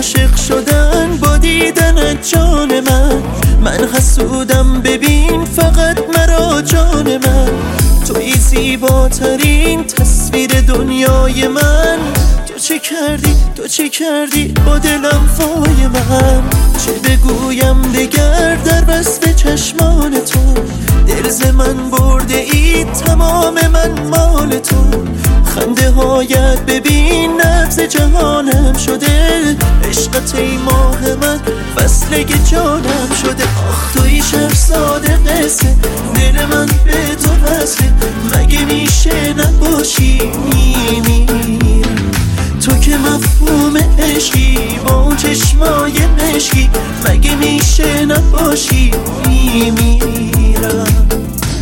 عاشق شدن با دیدنت جان من حسودم ببین فقط مرا جان من. توی زیباترین تصویر دنیای من. تو چه کردی با دلم فای من. چه بگویم دگر در وصف چشمان تو. دل ز من برده ای تمام من مال تو. خنده هایت ببین نبض جهانم شده. عشقت ای ماه من فصله جانم شده. آخ توی شهرزاد قصه دل من به تو وصله. مگه میشه نباشی میمیرم. تو که مفهوم عشقی با چشمای مشکی. مگه میشه نباشی میمیرم.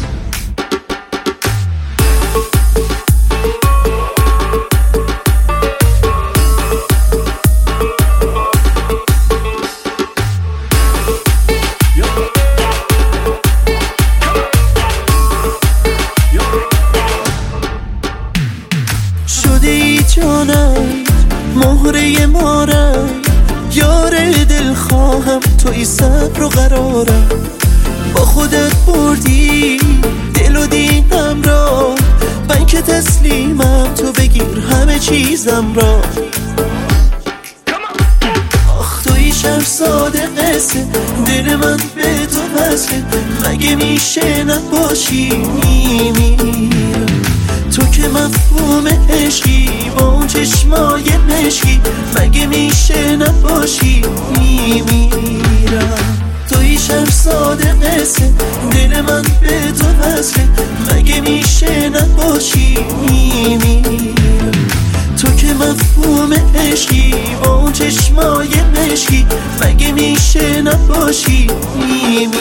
شده ای جانم مهره مارم. یار دل خواهم توی صبر و قرارم. با خودت بردی دل و دینم را. من که تسلیمم تو بگیر همه چیزم را. آخ توی شهرزاد قصه دل من به تو وصله. مگه میشه نباشی میمیرم. تو که مفهوم عشقی با اون چشمای مشکی. مگه میشه نباشی میمیرم. توی شهرزاد قصه دل من به تو وصله. مگه میشه نباشی میمیرم. تو که مفهوم عشقی با اون چشمای مشکی. مگه میشه نباشی میمیرم.